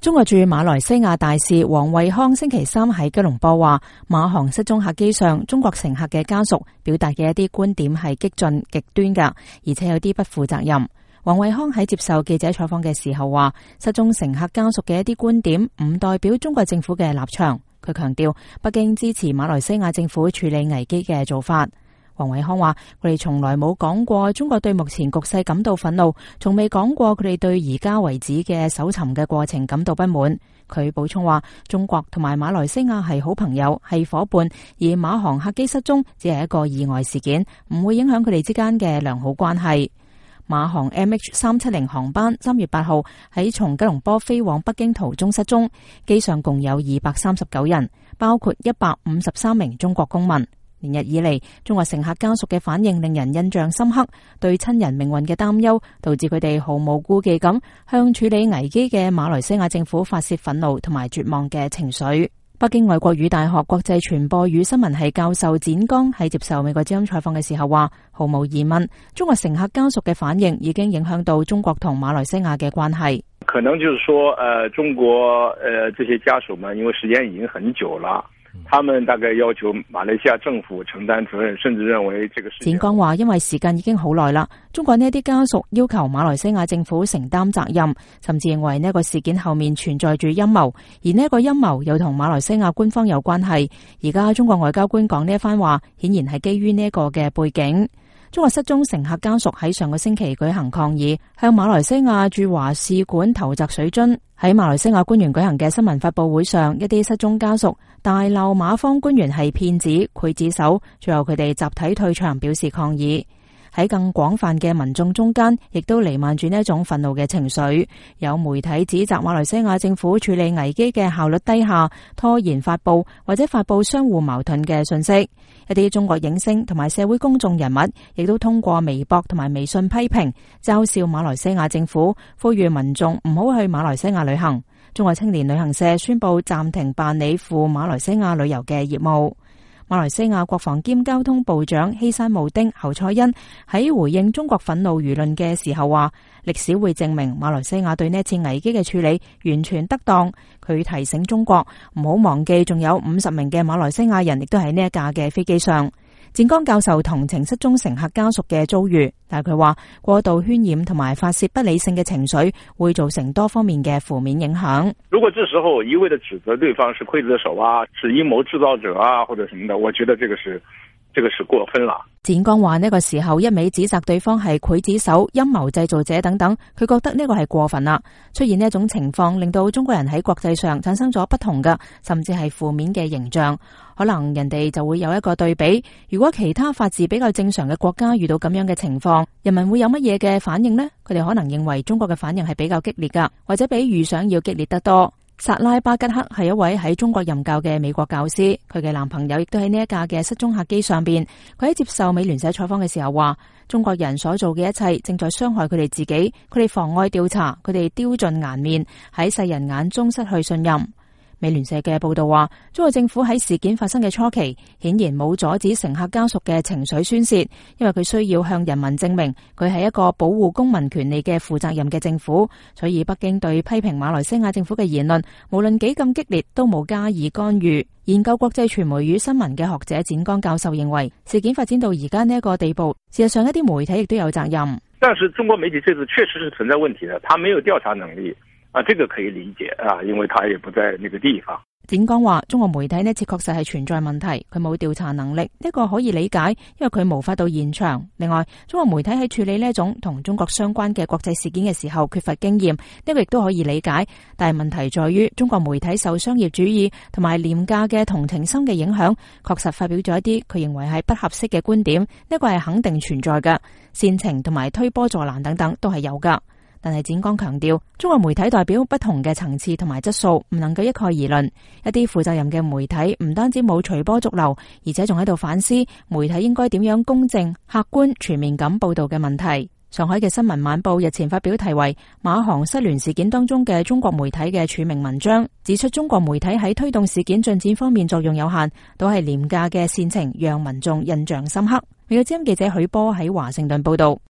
中國駐馬來西亞大使黃惠康星期三喺吉隆坡話，馬航失蹤客機上中國乘客嘅家屬表達嘅一啲觀點係激進極端㗎，而且有啲不負責任。黃惠康喺接受記者採訪嘅時候話，失蹤乘客家屬嘅一啲觀點唔代表中國政府嘅立場。佢強調，北京支持馬來西亞政府處理危機嘅做法。黃惠康話，佢哋從來冇講過中國對目前局勢感到憤怒，從未講過佢哋對而家為止嘅搜尋嘅過程感到不滿。佢補充話，中國同埋馬來西亞係好朋友，係夥伴，而馬航客機失蹤只係一個意外事件，唔會影響佢哋之間嘅良好關係。馬航 MH370 航班3月8號喺從吉隆坡飛往北京途中失蹤，機上共有239人，包括153名中國公民。連日以嚟，中國乘客家屬嘅反應令人印象深刻，對親人命運嘅擔憂，導致佢哋毫無顧忌咁向處理危機嘅馬來西亞政府發洩憤怒同埋絕望嘅情緒。北京外國語大學國際傳播與新聞系教授展剛喺接受美國之音採訪嘅時候話，毫無疑問，中國乘客家屬嘅反應已經影響到中國同馬來西亞嘅關係。 可能就是說，中國這些家屬們，因為時間已經很久了。他們大概要求馬來西亞政府承擔責任，甚至認為這個事。展剛話，因為時間已經好耐啦，中國呢啲家屬要求馬來西亞政府承擔責任，甚至認為呢個事件後面存在住陰謀，而呢個陰謀又同馬來西亞官方有關係。而家中國外交官講呢一番話，顯然係基於呢一個嘅背景。中國失蹤乘客家屬喺上個星期舉行抗議，向馬來西亞駐華使館投擲水樽。喺馬來西亞官員舉行嘅新聞發佈會上，一啲失蹤家屬大鬧馬方官員係騙子、劊子手，最後佢哋集體退場表示抗議。喺更廣泛嘅民眾中間，亦都彌漫住呢一種憤怒嘅情緒。有媒體指責馬來西亞政府處理危機嘅效率低下，拖延發佈或者發佈相互矛盾嘅信息。一啲中國影星同埋社會公眾人物亦都通過微博同埋微信批評、嘲笑馬來西亞政府，呼籲民眾唔好去馬來西亞旅行。中國青年旅行社宣布暫停辦理赴馬來西亞旅遊嘅業務。馬來西亞國防兼交通部長希山慕丁侯賽因喺回應中國憤怒輿論嘅時候話，歷史會證明馬來西亞對呢次危機嘅處理完全得當。佢提醒中國唔好忘記，仲有50名嘅馬來西亞人亦都喺呢一架嘅飛機上。展剛教授同情失蹤乘客家屬嘅遭遇，但係佢話過度渲染同埋發洩不理性嘅情緒會造成多方面嘅負面影響。 如果這時候一味的指責對方是劊子手啊，是陰謀製造者啊，或者什麼的，我覺得這個是過分了。 展剛話呢個時候一味指責對方係劊子手、陰謀製造者等等，佢覺得呢個係過分啦。出現呢一種情況，令到中國人喺國際上產生咗不同嘅，甚至係負面嘅形象。可能人哋就會有一個對比，如果其他法治比較正常嘅國家遇到咁樣嘅情況，人民會有乜嘢嘅反應呢？佢哋可能認為中國嘅反應係比較激烈噶，或者比預想要激烈得多。薩拉巴吉克係一位喺中國任教嘅美國教師，佢嘅男朋友亦都喺呢一架嘅失蹤客機上邊。佢喺接受美聯社採訪嘅時候話，中國人所做嘅一切正在傷害佢哋自己，佢哋妨礙調查，佢哋丟盡顏面，喺世人眼中失去信任。美聯社嘅報道話，中國政府喺事件發生嘅初期，顯然冇阻止乘客家屬嘅情緒宣洩，因為佢需要向人民證明佢係一個保護公民權利嘅負責任嘅政府，所以北京對批評馬來西亞政府嘅言論，無論幾咁激烈，都冇加以干預。研究國際傳媒與新聞嘅學者展剛教授認為，事件發展到而家呢一個地步，事實上一啲媒體亦都有責任。 但是中國媒體這次確實是存在問題的，他沒有調查能力。這個可以理解啊，因為他也不在那個地方。 展剛話，中國媒體呢次確實係存在問題，佢冇調查能力，呢個可以理解，因為佢無法到現場。另外，中國媒體喺處理呢一種同中國相關嘅國際事件嘅時候缺乏經驗，呢個亦都可以理解。但係問題在於，中國媒體受商業主義同埋廉價嘅同情心嘅影響，確實發表咗一啲佢認為係不合適嘅觀點，呢個係肯定存在嘅，煽情同埋推波助瀾等等都係有噶。但係展剛強調，中國媒體代表不同嘅層次同埋質素，唔能夠一概而論。一啲負責任嘅媒體唔單止冇隨波逐流，而且仲喺度反思媒體應該點樣公正、客觀、全面咁報道嘅問題。上海嘅新聞晚報日前發表題為《馬航失聯事件當中嘅中國媒體》嘅署名文章，指出中國媒體喺推動事件進展方面作用有限，都係廉價嘅煽情，讓民眾印象深刻。美國之音記者許波喺華盛頓報道。